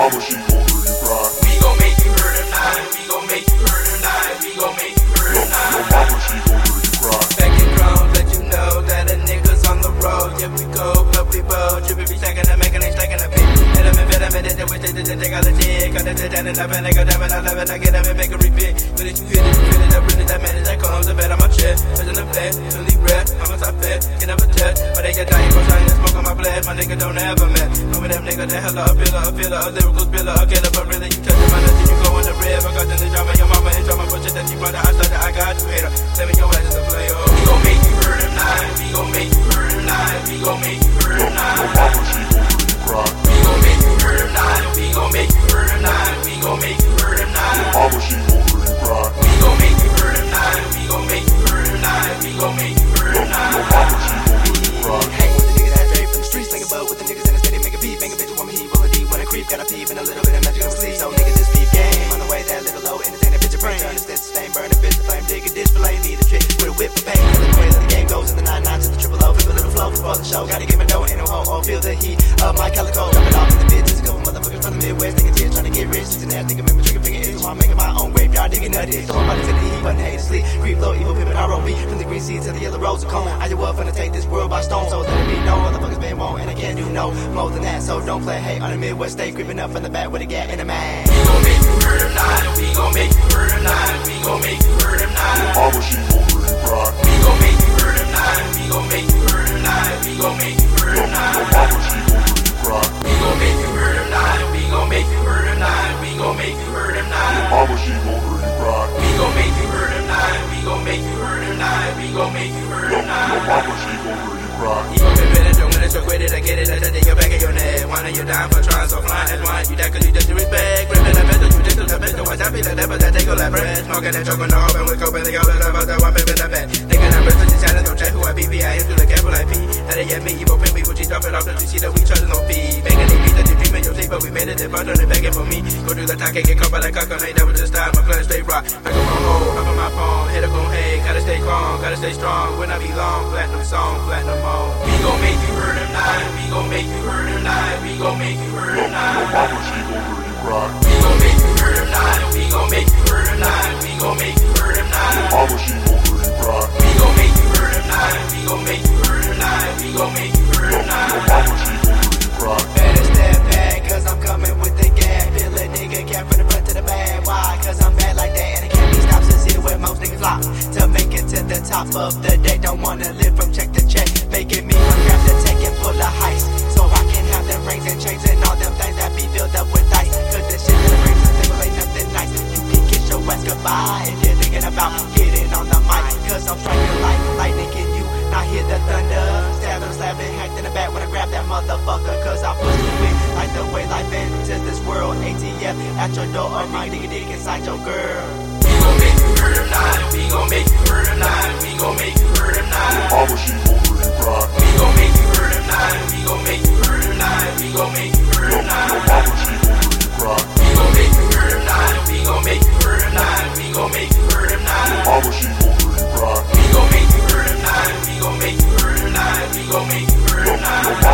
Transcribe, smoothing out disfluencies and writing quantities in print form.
mama, she gon' hear you cry. We gon' make you hurt tonight. We gon' make you hurt tonight. We gon' make you hurt tonight. Your mama, she gon' hear you cry. Back in drums, let you know that the niggas on the road. Yeah, we go, but we bow. Trippin' be stacking and making it stacking a bit. Hit them and fit them and then we take the take all the dick. Cut it down and up and I go down and I love it. I get them and make a repeat. But if you hit it, you feel it, I bring it, that man, that comes. I bet on my chest. Touching the bed, only breath. I'm a top fed, can never touch. But they get dying, go shine and smoke on my blood. My nigga don't ever met. Know them nigga, they hella a filler, a lyrical spiller, a killer. But really, you touch it, man, until you go in the red. I got in the drama, your mama in drama. But shit that you brother, I started, I got you hater. Tell me your ass is a player. We gon' make you hurt tonight. We gon' make you hurt tonight. We gon' make you hurt tonight. Your mama, she gon' hear you cry. We gon' make you hurt tonight. We gon' make you hurt tonight. We gon' make you hurt tonight. Your mama, she gon' hear you cry. We gon' make you hurt tonight. We gon' make you hurt tonight. We gon' make you hurt tonight. Your mama, she gon' hear you cry. Hang with the niggas that straight from the streets, sling a boat with the niggas in the city, make a beat, bang a bitch, woman heat, roll a deep, when I creep, got a peep, and a little bit of magic on my sleeve. So niggas just peep game on the way, that little low, entertain a bitch of brain, turn the stitch, stain, burn a bitch, the flame, dig a ditch, fillet, be the trick with a whip for pain. The way that the game goes in the 9-9 to the triple O, feel a little flow for the show, gotta get my dough, ain't no hoe, or feel the heat of my calico, drop it off in the bitch, just a couple motherfuckers from the Midwest, nigga tears, trying to get rich, just an ass nigga, remember trigger finger is, I'm making my own graveyard, digging nutty, so I'm about to take the heat, but hate to sleep, creep low, evil pimpin' R.O.B. from the green seeds to the yellow rose of cone. Iowa finna take this world by storm, so let it be known, motherfuckers been wrong, and I can't do no more than that, so don't play hate on the Midwest state, creeping up from the back with a gat in the man. We gon' make you hurt tonight. We gon' make you hurt tonight. We gon' make you hurt tonight. Your mama, she gon' hear you cry. We gon' make you hurt tonight. We gon' make you hurt tonight. We gon' make you hurt Your tonight. mama, she gon' hear you cry. We gon' make you hurt tonight. We gon' make you hurt tonight. We gon' make you hurt Your tonight. mama, she gon' hear you cry. We gon' make you hurt tonight. We gon' make you hurt tonight. We gon' make you hurt Your tonight. mama, she gon' hear you cry. You gon' be better than when it's so great, I get it, I said in your back of your neck. One of you down for trying, so flying as one. You that cause you just do respect. Gripping the pistol, you just do the pistol. Watch out, be the devil that take all that breath. Smoking and choking off, and we're coping, they all that about that one, baby, that bad. Thinking I'm bristling, just shadows, don't check who I be. I am to the careful like P. That they get me, evil pimp, people, she drop it off, don't you see that we trust no fee. Making it beat that you dream in your sleep, but we made it, if I done it, begging for me. Go do the talk, and get caught by that cock, and that was just style, my plan straight rock. Back on my hole, up on my phone, hit a gon' hey, gotta stay calm, gotta stay strong. When I be long, platinum song, platinum on. We gon' make you hurt tonight. We gon' make you hurt tonight. We gon' make you hurt Your tonight. mama, she gon' hear you cry. We gon' make you hurt tonight. We gon' make you hurt tonight. We gon' make you hurt Your tonight. mama, she gon' hear you cry. We gon' make you hurt tonight. We gon' make you hurt tonight. We gon' make you hurt Your tonight. mama, she gon' hear you cry. Better step back, cause I'm coming with the gas. Feel a nigga cap from the front to the back. Why? Cause I'm bad like that, and it can't be stopped. Since here where most niggas flop. To make it to the top of the day, don't wanna live from check to check. Making me wanna grab the tech and pull a heist. So I can have them rings and chains and all them things that be filled up with ice. Cause the shit that brings the table ain't nothing nice. You can kiss your ass goodbye if you're thinking about getting on the mic. Cause I'm striking like lightning, can you not hear the thunder? Stabbing, slapping, hacked in the back when I grab that motherfucker. Cause I push you in like the way life enters this world. ATF at your door or my diggy dig inside your girl. We gon' make you hurt tonight. We gon' make you hurt tonight. We gon' make you hurt Your tonight. mama, she gon' hear you cry. We gon' make you hurt tonight. We gon' make you hurt tonight. We gon' make you hurt Your tonight. mama, she gon' hear you cry. We gon' make you hurt tonight. We gon' make you hurt tonight. We gon' make you hurt Your tonight. mama, she gon' hear you cry. We gon' make you hurt tonight. We gon' make you hurt tonight. We gon' make you hurt Your tonight. mama,